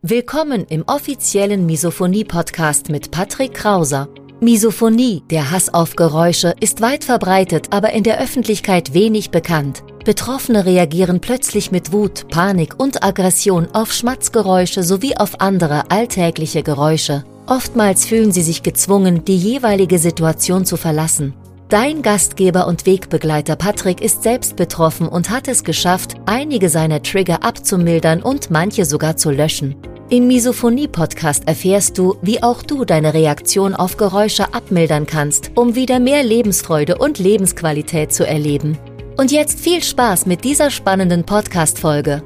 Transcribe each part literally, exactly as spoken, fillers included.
Willkommen im offiziellen Misophonie-Podcast mit Patrick Krauser. Misophonie, der Hass auf Geräusche, ist weit verbreitet, aber in der Öffentlichkeit wenig bekannt. Betroffene reagieren plötzlich mit Wut, Panik und Aggression auf Schmatzgeräusche sowie auf andere alltägliche Geräusche. Oftmals fühlen sie sich gezwungen, die jeweilige Situation zu verlassen. Dein Gastgeber und Wegbegleiter Patrick ist selbst betroffen und hat es geschafft, einige seiner Trigger abzumildern und manche sogar zu löschen. Im Misophonie-Podcast erfährst du, wie auch du deine Reaktion auf Geräusche abmildern kannst, um wieder mehr Lebensfreude und Lebensqualität zu erleben. Und jetzt viel Spaß mit dieser spannenden Podcast-Folge.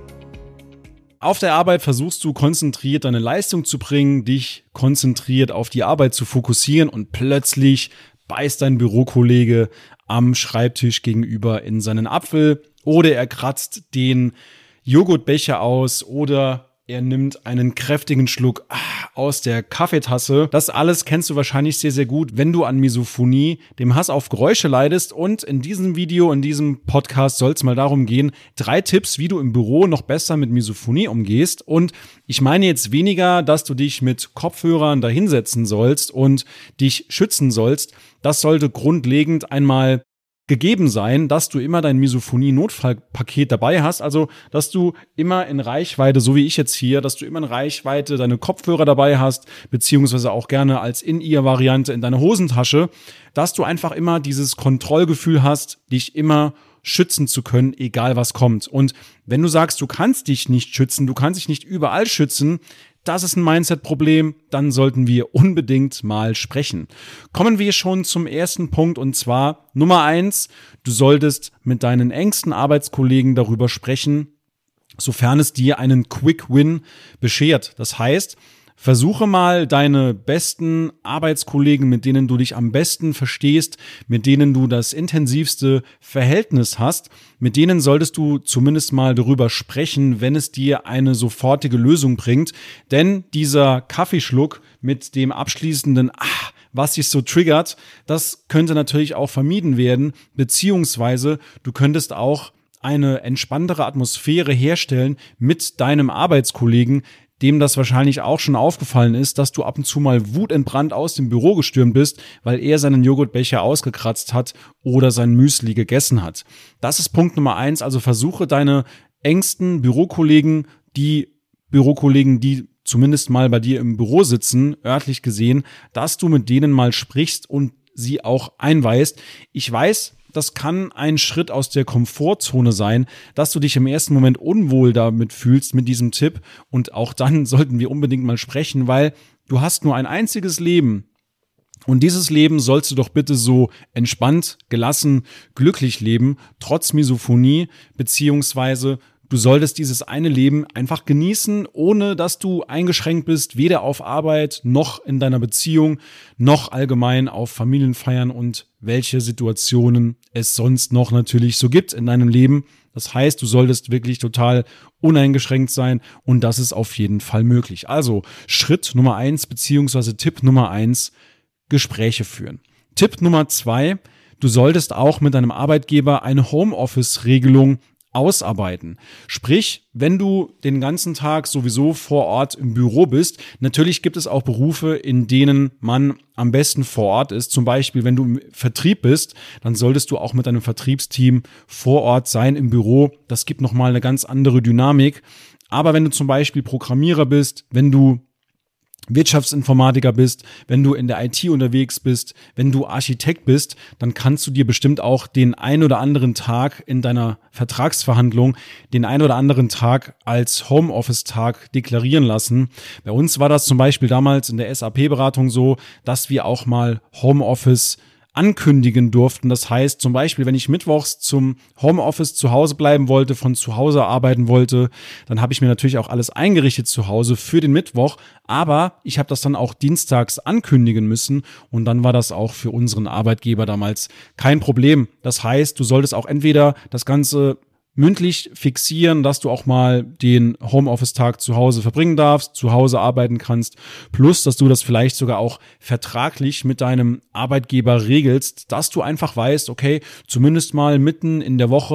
Auf der Arbeit versuchst du konzentriert deine Leistung zu bringen, dich konzentriert auf die Arbeit zu fokussieren und plötzlich beißt dein Bürokollege am Schreibtisch gegenüber in seinen Apfel oder er kratzt den Joghurtbecher aus oder er nimmt einen kräftigen Schluck aus der Kaffeetasse. Das alles kennst du wahrscheinlich sehr, sehr gut, wenn du an Misophonie, dem Hass auf Geräusche leidest. Und in diesem Video, in diesem Podcast soll es mal darum gehen, drei Tipps, wie du im Büro noch besser mit Misophonie umgehst. Und ich meine jetzt weniger, dass du dich mit Kopfhörern dahinsetzen sollst und dich schützen sollst. Das sollte grundlegend einmal gegeben sein, dass du immer dein Misophonie-Notfallpaket dabei hast, also dass du immer in Reichweite, so wie ich jetzt hier, dass du immer in Reichweite deine Kopfhörer dabei hast, beziehungsweise auch gerne als In-Ear-Variante in deiner Hosentasche, dass du einfach immer dieses Kontrollgefühl hast, dich immer schützen zu können, egal was kommt. Und wenn du sagst, du kannst dich nicht schützen, du kannst dich nicht überall schützen, das ist ein Mindset-Problem, dann sollten wir unbedingt mal sprechen. Kommen wir schon zum ersten Punkt und zwar Nummer eins, du solltest mit deinen engsten Arbeitskollegen darüber sprechen, sofern es dir einen Quick Win beschert. Das heißt, versuche mal deine besten Arbeitskollegen, mit denen du dich am besten verstehst, mit denen du das intensivste Verhältnis hast, mit denen solltest du zumindest mal darüber sprechen, wenn es dir eine sofortige Lösung bringt. Denn dieser Kaffeeschluck mit dem abschließenden Ah, was dich so triggert, das könnte natürlich auch vermieden werden, beziehungsweise du könntest auch eine entspanntere Atmosphäre herstellen mit deinem Arbeitskollegen, dem das wahrscheinlich auch schon aufgefallen ist, dass du ab und zu mal wutentbrannt aus dem Büro gestürmt bist, weil er seinen Joghurtbecher ausgekratzt hat oder sein Müsli gegessen hat. Das ist Punkt Nummer eins, also versuche deine engsten Bürokollegen, die Bürokollegen, die zumindest mal bei dir im Büro sitzen, örtlich gesehen, dass du mit denen mal sprichst und sie auch einweist. Ich weiß, das kann ein Schritt aus der Komfortzone sein, dass du dich im ersten Moment unwohl damit fühlst mit diesem Tipp. Und auch dann sollten wir unbedingt mal sprechen, weil du hast nur ein einziges Leben. Und dieses Leben sollst du doch bitte so entspannt, gelassen, glücklich leben, trotz Misophonie, beziehungsweise du solltest dieses eine Leben einfach genießen, ohne dass du eingeschränkt bist, weder auf Arbeit noch in deiner Beziehung, noch allgemein auf Familienfeiern und welche Situationen es sonst noch natürlich so gibt in deinem Leben. Das heißt, du solltest wirklich total uneingeschränkt sein und das ist auf jeden Fall möglich. Also Schritt Nummer eins beziehungsweise Tipp Nummer eins, Gespräche führen. Tipp Nummer zwei, du solltest auch mit deinem Arbeitgeber eine Homeoffice-Regelung ausarbeiten. Sprich, wenn du den ganzen Tag sowieso vor Ort im Büro bist, natürlich gibt es auch Berufe, in denen man am besten vor Ort ist. Zum Beispiel, wenn du im Vertrieb bist, dann solltest du auch mit deinem Vertriebsteam vor Ort sein im Büro. Das gibt nochmal eine ganz andere Dynamik. Aber wenn du zum Beispiel Programmierer bist, wenn du Wirtschaftsinformatiker bist, wenn du in der I T unterwegs bist, wenn du Architekt bist, dann kannst du dir bestimmt auch den ein oder anderen Tag in deiner Vertragsverhandlung, den ein oder anderen Tag als Homeoffice-Tag deklarieren lassen. Bei uns war das zum Beispiel damals in der S A P-Beratung so, dass wir auch mal Homeoffice ankündigen durften. Das heißt zum Beispiel, wenn ich mittwochs zum Homeoffice zu Hause bleiben wollte, von zu Hause arbeiten wollte, dann habe ich mir natürlich auch alles eingerichtet zu Hause für den Mittwoch, aber ich habe das dann auch dienstags ankündigen müssen und dann war das auch für unseren Arbeitgeber damals kein Problem. Das heißt, du solltest auch entweder das Ganze mündlich fixieren, dass du auch mal den Homeoffice-Tag zu Hause verbringen darfst, zu Hause arbeiten kannst, plus, dass du das vielleicht sogar auch vertraglich mit deinem Arbeitgeber regelst, dass du einfach weißt, okay, zumindest mal mitten in der Woche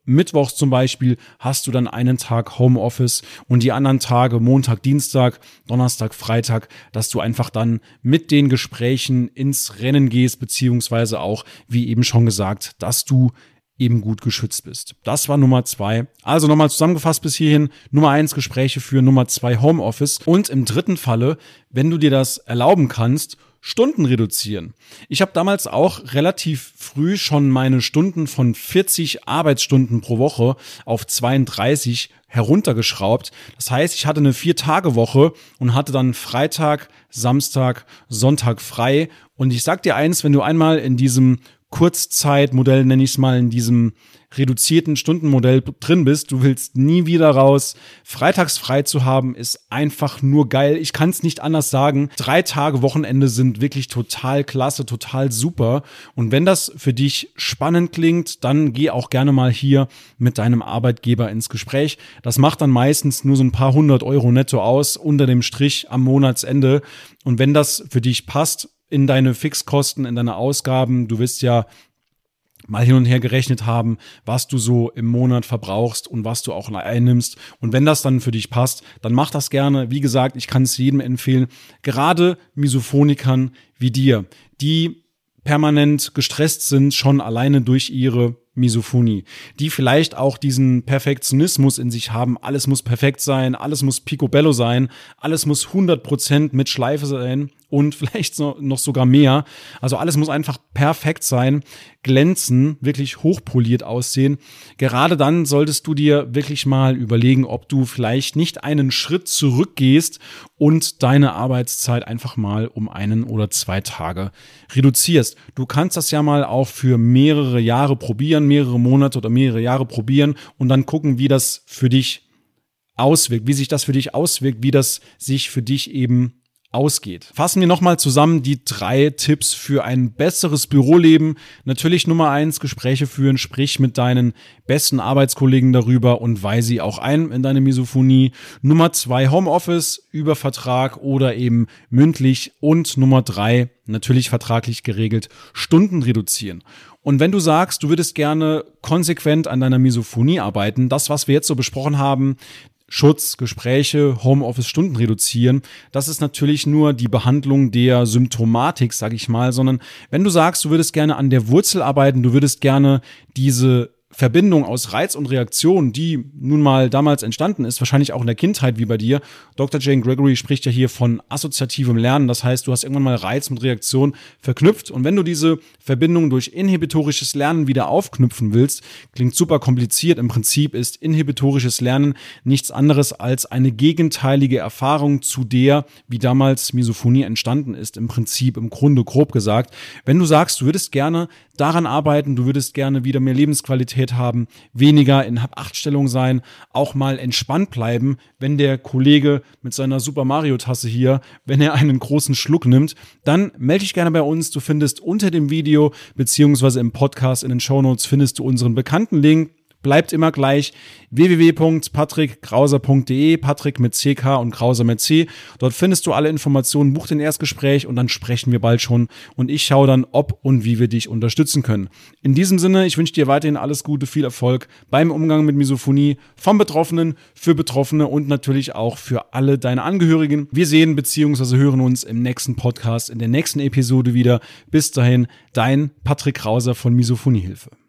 Mittwochs zum Beispiel hast du dann einen Tag Homeoffice und die anderen Tage, Montag, Dienstag, Donnerstag, Freitag, dass du einfach dann mit den Gesprächen ins Rennen gehst, beziehungsweise auch, wie eben schon gesagt, dass du eben gut geschützt bist. Das war Nummer zwei. Also nochmal zusammengefasst bis hierhin. Nummer eins, Gespräche führen. Nummer zwei, Homeoffice. Und im dritten Falle, wenn du dir das erlauben kannst, Stunden reduzieren. Ich habe damals auch relativ früh schon meine Stunden von vierzig Arbeitsstunden pro Woche auf zweiunddreißig heruntergeschraubt. Das heißt, ich hatte eine Vier-Tage-Woche und hatte dann Freitag, Samstag, Sonntag frei. Und ich sag dir eins, wenn du einmal in diesem Kurzzeitmodell, nenne ich es mal, in diesem reduzierten Stundenmodell drin bist, du willst nie wieder raus. Freitags frei zu haben ist einfach nur geil. Ich kann es nicht anders sagen. Drei Tage Wochenende sind wirklich total klasse, total super. Und wenn das für dich spannend klingt, dann geh auch gerne mal hier mit deinem Arbeitgeber ins Gespräch. Das macht dann meistens nur so ein paar hundert Euro netto aus, unter dem Strich am Monatsende. Und wenn das für dich passt, in deine Fixkosten, in deine Ausgaben, du wirst ja mal hin und her gerechnet haben, was du so im Monat verbrauchst und was du auch einnimmst. Und wenn das dann für dich passt, dann mach das gerne. Wie gesagt, ich kann es jedem empfehlen, gerade Misophonikern wie dir, die permanent gestresst sind, schon alleine durch ihre Misophonie, die vielleicht auch diesen Perfektionismus in sich haben, alles muss perfekt sein, alles muss picobello sein, alles muss hundert Prozent mit Schleife sein und vielleicht noch sogar mehr. Also alles muss einfach perfekt sein, glänzen, wirklich hochpoliert aussehen. Gerade dann solltest du dir wirklich mal überlegen, ob du vielleicht nicht einen Schritt zurückgehst und deine Arbeitszeit einfach mal um einen oder zwei Tage reduzierst. Du kannst das ja mal auch für mehrere Jahre probieren, mehrere Monate oder mehrere Jahre probieren und dann gucken, wie das für dich auswirkt, wie sich das für dich auswirkt, wie das sich für dich eben ausgeht. Fassen wir nochmal zusammen die drei Tipps für ein besseres Büroleben. Natürlich Nummer eins, Gespräche führen, sprich mit deinen besten Arbeitskollegen darüber und weih sie auch ein in deine Misophonie. Nummer zwei, Homeoffice über Vertrag oder eben mündlich. Und Nummer drei, natürlich vertraglich geregelt, Stunden reduzieren. Und wenn du sagst, du würdest gerne konsequent an deiner Misophonie arbeiten, das, was wir jetzt so besprochen haben, Schutz, Gespräche, Homeoffice, Stunden reduzieren, das ist natürlich nur die Behandlung der Symptomatik, sag ich mal, sondern wenn du sagst, du würdest gerne an der Wurzel arbeiten, du würdest gerne diese Verbindung aus Reiz und Reaktion, die nun mal damals entstanden ist, wahrscheinlich auch in der Kindheit wie bei dir. Doktor Jane Gregory spricht ja hier von assoziativem Lernen. Das heißt, du hast irgendwann mal Reiz mit Reaktion verknüpft. Und wenn du diese Verbindung durch inhibitorisches Lernen wieder aufknüpfen willst, klingt super kompliziert. Im Prinzip ist inhibitorisches Lernen nichts anderes als eine gegenteilige Erfahrung zu der, wie damals Misophonie entstanden ist. Im Prinzip, im Grunde grob gesagt. Wenn du sagst, du würdest gerne daran arbeiten, du würdest gerne wieder mehr Lebensqualität haben, weniger in Hab-Acht-Stellung sein, auch mal entspannt bleiben, wenn der Kollege mit seiner Super Mario-Tasse hier, wenn er einen großen Schluck nimmt, dann melde dich gerne bei uns. Du findest unter dem Video beziehungsweise im Podcast in den Shownotes findest du unseren bekannten Link. Bleibt immer gleich w w w punkt patrick krauser punkt d e, Patrick mit C K und Krauser mit C. Dort findest du alle Informationen, buch den Erstgespräch und dann sprechen wir bald schon und ich schaue dann, ob und wie wir dich unterstützen können. In diesem Sinne, ich wünsche dir weiterhin alles Gute, viel Erfolg beim Umgang mit Misophonie vom Betroffenen, für Betroffene und natürlich auch für alle deine Angehörigen. Wir sehen bzw. hören uns im nächsten Podcast, in der nächsten Episode wieder. Bis dahin, dein Patrick Krauser von Misophoniehilfe.